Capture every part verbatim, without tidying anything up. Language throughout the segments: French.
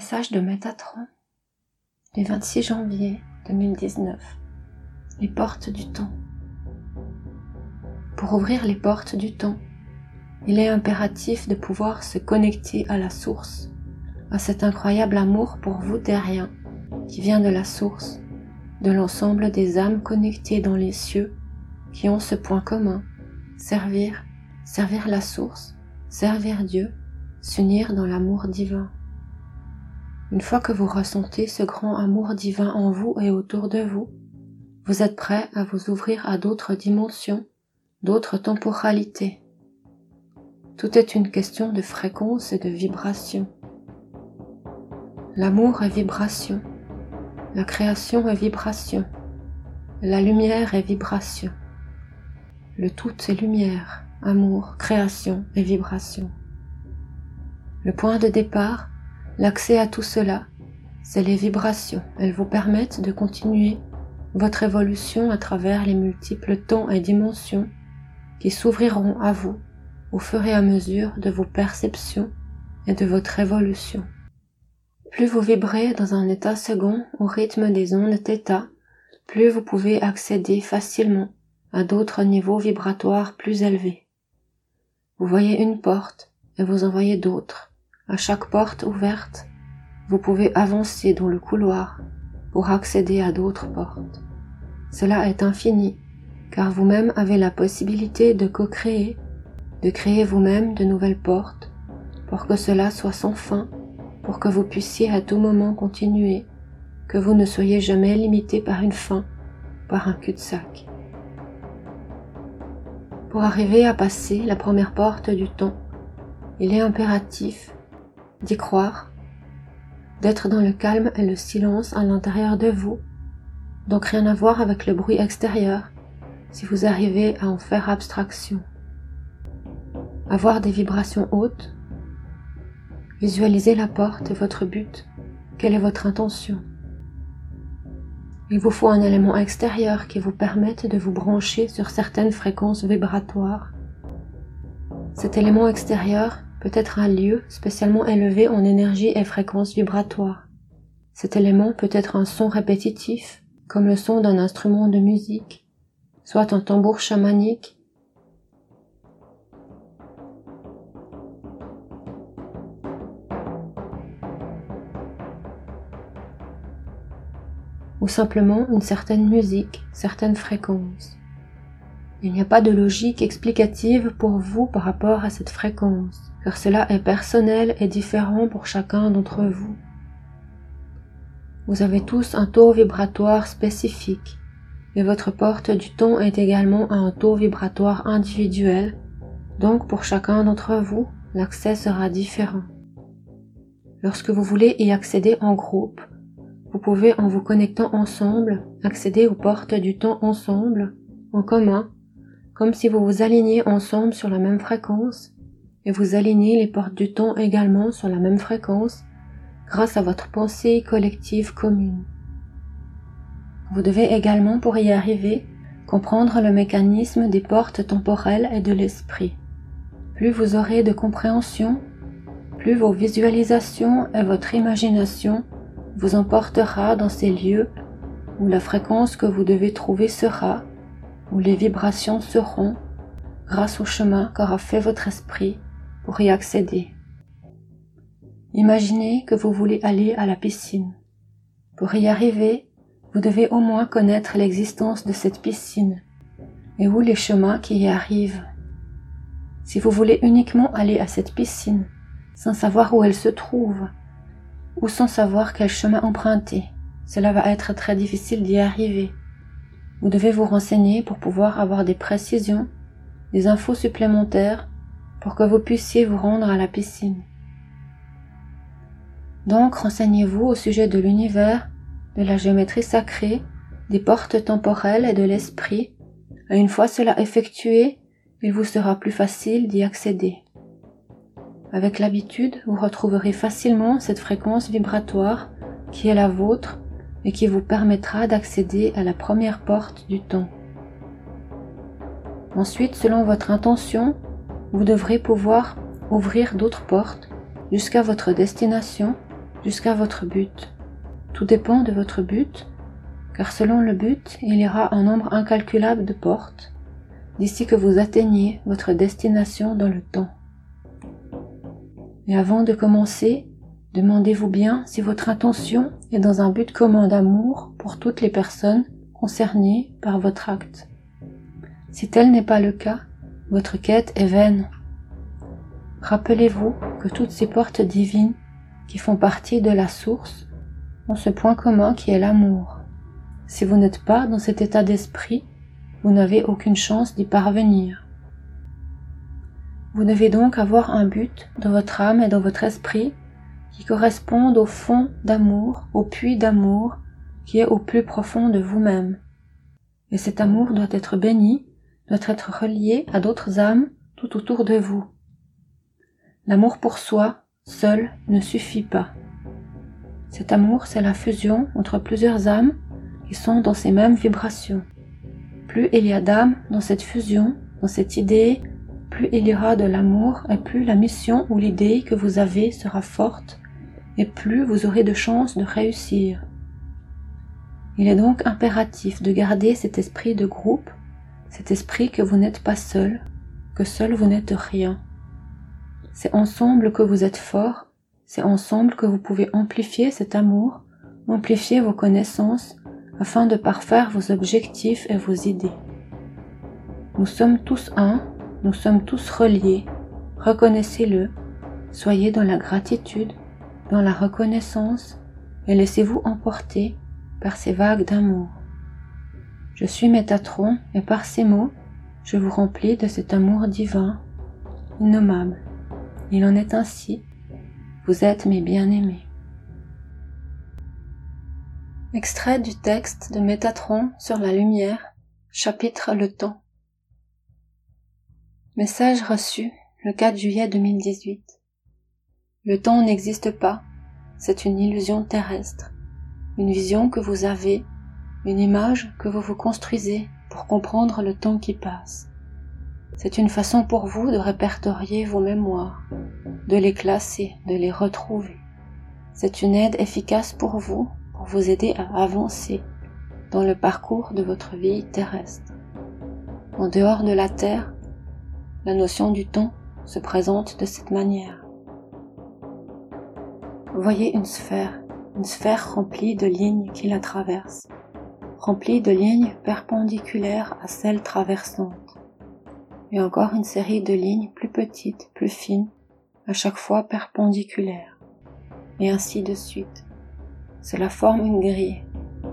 Message de Métatron du vingt-six janvier deux mille dix-neuf. Les portes du temps. Pour ouvrir les portes du temps, il est impératif de pouvoir se connecter à la source, à cet incroyable amour pour vous terrien qui vient de la source, de l'ensemble des âmes connectées dans les cieux qui ont ce point commun, servir, servir la source, servir Dieu, s'unir dans l'amour divin. Une fois que vous ressentez ce grand amour divin en vous et autour de vous, vous êtes prêt à vous ouvrir à d'autres dimensions, d'autres temporalités. Tout est une question de fréquence et de vibration. L'amour est vibration, la création est vibration, la lumière est vibration. Le tout est lumière, amour, création et vibration. Le point de départ, l'accès à tout cela, c'est les vibrations. Elles vous permettent de continuer votre évolution à travers les multiples temps et dimensions qui s'ouvriront à vous au fur et à mesure de vos perceptions et de votre évolution. Plus vous vibrez dans un état second au rythme des ondes θ, plus vous pouvez accéder facilement à d'autres niveaux vibratoires plus élevés. Vous voyez une porte et vous en voyez d'autres. À chaque porte ouverte, vous pouvez avancer dans le couloir pour accéder à d'autres portes. Cela est infini, car vous-même avez la possibilité de co-créer, de créer vous-même de nouvelles portes, pour que cela soit sans fin, pour que vous puissiez à tout moment continuer, que vous ne soyez jamais limité par une fin, par un cul-de-sac. Pour arriver à passer la première porte du temps, il est impératif d'y croire, d'être dans le calme et le silence à l'intérieur de vous, donc rien à voir avec le bruit extérieur, si vous arrivez à en faire abstraction. Avoir des vibrations hautes, visualisez la porte et votre but, quelle est votre intention. Il vous faut un élément extérieur qui vous permette de vous brancher sur certaines fréquences vibratoires. Cet élément extérieur peut être un lieu spécialement élevé en énergie et fréquence vibratoire. Cet élément peut être un son répétitif, comme le son d'un instrument de musique, soit un tambour chamanique, ou simplement une certaine musique, certaines fréquences. Il n'y a pas de logique explicative pour vous par rapport à cette fréquence, car cela est personnel et différent pour chacun d'entre vous. Vous avez tous un taux vibratoire spécifique, et votre porte du temps est également à un taux vibratoire individuel, donc pour chacun d'entre vous, l'accès sera différent. Lorsque vous voulez y accéder en groupe, vous pouvez en vous connectant ensemble, accéder aux portes du temps ensemble, en commun, comme si vous vous aligniez ensemble sur la même fréquence, et vous alignez les portes du temps également sur la même fréquence, grâce à votre pensée collective commune. Vous devez également, pour y arriver, comprendre le mécanisme des portes temporelles et de l'esprit. Plus vous aurez de compréhension, plus vos visualisations et votre imagination vous emportera dans ces lieux où la fréquence que vous devez trouver sera, où les vibrations seront, grâce au chemin qu'aura fait votre esprit pour y accéder. Imaginez que vous voulez aller à la piscine. Pour y arriver, vous devez au moins connaître l'existence de cette piscine et où les chemins qui y arrivent. Si vous voulez uniquement aller à cette piscine, sans savoir où elle se trouve, ou sans savoir quel chemin emprunter, cela va être très difficile d'y arriver. Vous devez vous renseigner pour pouvoir avoir des précisions, des infos supplémentaires pour que vous puissiez vous rendre à la piscine. Donc, renseignez-vous au sujet de l'univers, de la géométrie sacrée, des portes temporelles et de l'esprit, et une fois cela effectué, il vous sera plus facile d'y accéder. Avec l'habitude, vous retrouverez facilement cette fréquence vibratoire qui est la vôtre et qui vous permettra d'accéder à la première porte du temps. Ensuite, selon votre intention, vous devrez pouvoir ouvrir d'autres portes jusqu'à votre destination jusqu'à votre but. Tout dépend de votre but, car selon le but, il y aura un nombre incalculable de portes, d'ici que vous atteigniez votre destination dans le temps. Et avant de commencer, demandez-vous bien si votre intention est dans un but commun d'amour pour toutes les personnes concernées par votre acte. Si tel n'est pas le cas, votre quête est vaine. Rappelez-vous que toutes ces portes divines qui font partie de la source ont ce point commun qui est l'amour. Si vous n'êtes pas dans cet état d'esprit, vous n'avez aucune chance d'y parvenir. Vous devez donc avoir un but dans votre âme et dans votre esprit qui correspondent au fond d'amour, au puits d'amour qui est au plus profond de vous-même. Et cet amour doit être béni, doit être relié à d'autres âmes tout autour de vous. L'amour pour soi, seul, ne suffit pas. Cet amour, c'est la fusion entre plusieurs âmes qui sont dans ces mêmes vibrations. Plus il y a d'âmes dans cette fusion, dans cette idée, plus il y aura de l'amour et plus la mission ou l'idée que vous avez sera forte et plus vous aurez de chances de réussir. Il est donc impératif de garder cet esprit de groupe, cet esprit que vous n'êtes pas seul, que seul vous n'êtes rien. C'est ensemble que vous êtes fort, c'est ensemble que vous pouvez amplifier cet amour, amplifier vos connaissances, afin de parfaire vos objectifs et vos idées. Nous sommes tous un, nous sommes tous reliés, reconnaissez-le, soyez dans la gratitude, dans la reconnaissance, et laissez-vous emporter par ces vagues d'amour. Je suis Métatron, et par ces mots, je vous remplis de cet amour divin, innommable. Il en est ainsi, vous êtes mes bien-aimés. Extrait du texte de Métatron sur la lumière, chapitre Le temps. Message reçu le quatre juillet deux mille dix-huit. Le temps n'existe pas, c'est une illusion terrestre, une vision que vous avez, une image que vous vous construisez pour comprendre le temps qui passe. C'est une façon pour vous de répertorier vos mémoires, de les classer, de les retrouver. C'est une aide efficace pour vous, pour vous aider à avancer dans le parcours de votre vie terrestre. En dehors de la Terre, la notion du temps se présente de cette manière. Voyez une sphère, une sphère remplie de lignes qui la traversent, remplie de lignes perpendiculaires à celles traversantes. Et encore une série de lignes plus petites, plus fines, à chaque fois perpendiculaires. Et ainsi de suite. Cela forme une grille.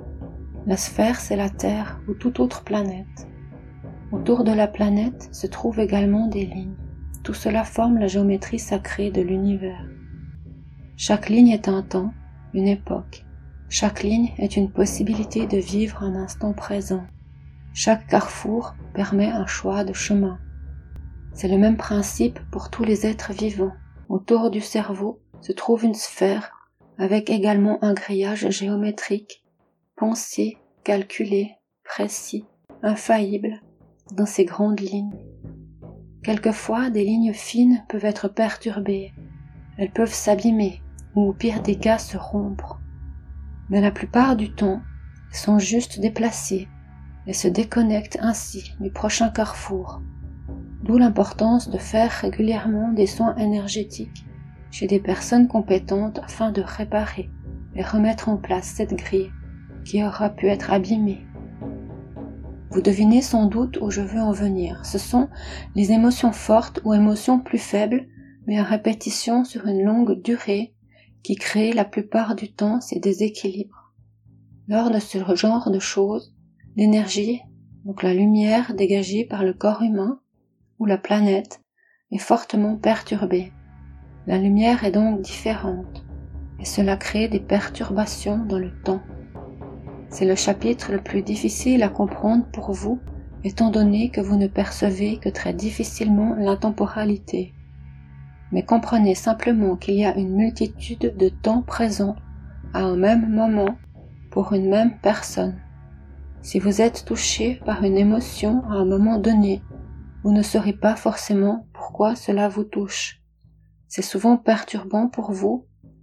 La sphère, c'est la Terre ou toute autre planète. Autour de la planète se trouvent également des lignes. Tout cela forme la géométrie sacrée de l'univers. Chaque ligne est un temps, une époque. Chaque ligne est une possibilité de vivre un instant présent. Chaque carrefour permet un choix de chemin. C'est le même principe pour tous les êtres vivants. Autour du cerveau se trouve une sphère avec également un grillage géométrique, pensé, calculé, précis, infaillible, dans ces grandes lignes. Quelquefois, des lignes fines peuvent être perturbées, elles peuvent s'abîmer ou au pire des cas se rompre. Mais la plupart du temps, elles sont juste déplacées et se déconnectent ainsi du prochain carrefour. D'où l'importance de faire régulièrement des soins énergétiques chez des personnes compétentes afin de réparer et remettre en place cette grille qui aura pu être abîmée. Vous devinez sans doute où je veux en venir. Ce sont les émotions fortes ou émotions plus faibles, mais à répétition sur une longue durée, qui créent la plupart du temps ces déséquilibres. Lors de ce genre de choses, l'énergie, donc la lumière dégagée par le corps humain, ou la planète, est fortement perturbée. La lumière est donc différente, et cela crée des perturbations dans le temps. C'est le chapitre le plus difficile à comprendre pour vous, étant donné que vous ne percevez que très difficilement l'intemporalité. Mais comprenez simplement qu'il y a une multitude de temps présents à un même moment pour une même personne. Si vous êtes touché par une émotion à un moment donné, vous ne saurez pas forcément pourquoi cela vous touche. C'est souvent perturbant pour vous,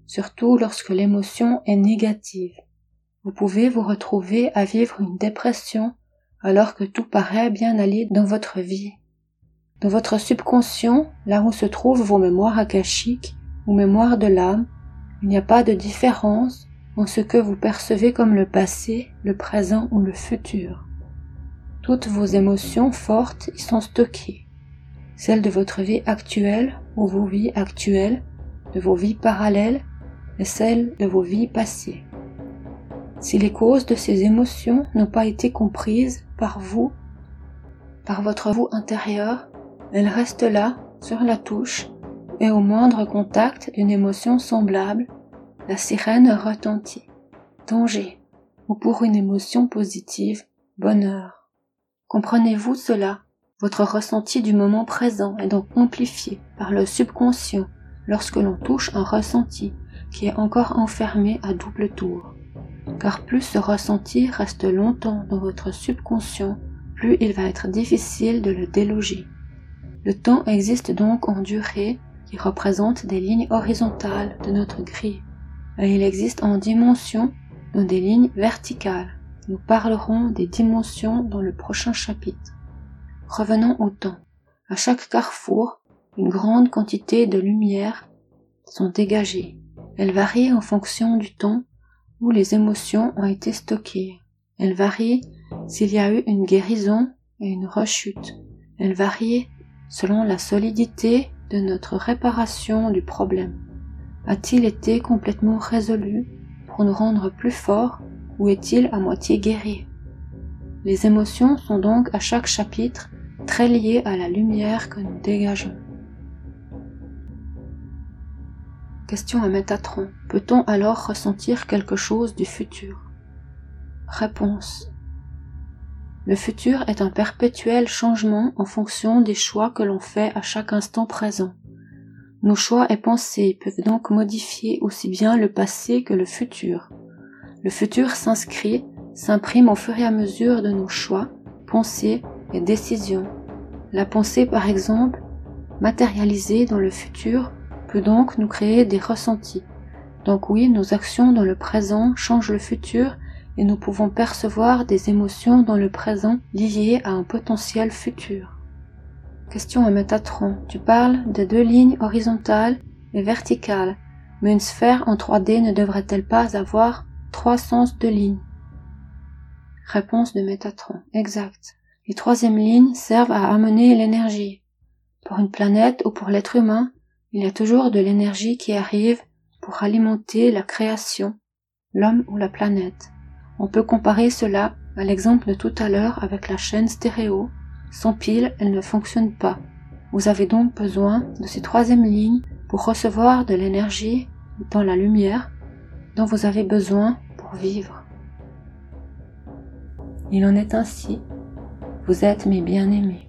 surtout lorsque l'émotion est négative. Vous pouvez vous retrouver à vivre une dépression alors que tout paraît bien aller dans votre vie. Dans votre subconscient, là où se trouvent vos mémoires akashiques ou mémoires de l'âme, il n'y a pas de différence en ce que vous percevez comme le passé, le présent ou le futur. Toutes vos émotions fortes y sont stockées, celles de votre vie actuelle ou vos vies actuelles, de vos vies parallèles et celles de vos vies passées. Si les causes de ces émotions n'ont pas été comprises par vous, par votre vous intérieur, elles restent là, sur la touche, et au moindre contact d'une émotion semblable, la sirène retentit. Danger, ou pour une émotion positive, bonheur. Comprenez-vous cela? Votre ressenti du moment présent est donc amplifié par le subconscient lorsque l'on touche un ressenti qui est encore enfermé à double tour. Car plus ce ressenti reste longtemps dans votre subconscient, plus il va être difficile de le déloger. Le temps existe donc en durée qui représente des lignes horizontales de notre grille, et il existe en dimensions dans des lignes verticales. Nous parlerons des dimensions dans le prochain chapitre. Revenons au temps. À chaque carrefour, une grande quantité de lumière sont dégagées. Elles varient en fonction du temps où les émotions ont été stockées. Elles varient s'il y a eu une guérison et une rechute. Elles varient selon la solidité de notre réparation du problème. A-t-il été complètement résolu pour nous rendre plus forts ou est-il à moitié guéri? Les émotions sont donc à chaque chapitre très liées à la lumière que nous dégageons. Question à Métatron. Peut-on alors ressentir quelque chose du futur? Réponse. Le futur est un perpétuel changement en fonction des choix que l'on fait à chaque instant présent. Nos choix et pensées peuvent donc modifier aussi bien le passé que le futur. Le futur s'inscrit, s'imprime au fur et à mesure de nos choix, pensées et décisions. La pensée, par exemple, matérialisée dans le futur, peut donc nous créer des ressentis. Donc oui, nos actions dans le présent changent le futur et nous pouvons percevoir des émotions dans le présent liées à un potentiel futur. Question à Métatron. Tu parles de deux lignes horizontales et verticales, mais une sphère en trois D ne devrait-elle pas avoir trois sens de lignes? Réponse de Métatron. Exact. Les troisièmes lignes servent à amener l'énergie. Pour une planète ou pour l'être humain, il y a toujours de l'énergie qui arrive pour alimenter la création, l'homme ou la planète. On peut comparer cela à l'exemple de tout à l'heure avec la chaîne stéréo. Sans pile, elle ne fonctionne pas. Vous avez donc besoin de ces troisième lignes pour recevoir de l'énergie dans la lumière dont vous avez besoin pour vivre. Il en est ainsi. Vous êtes mes bien-aimés.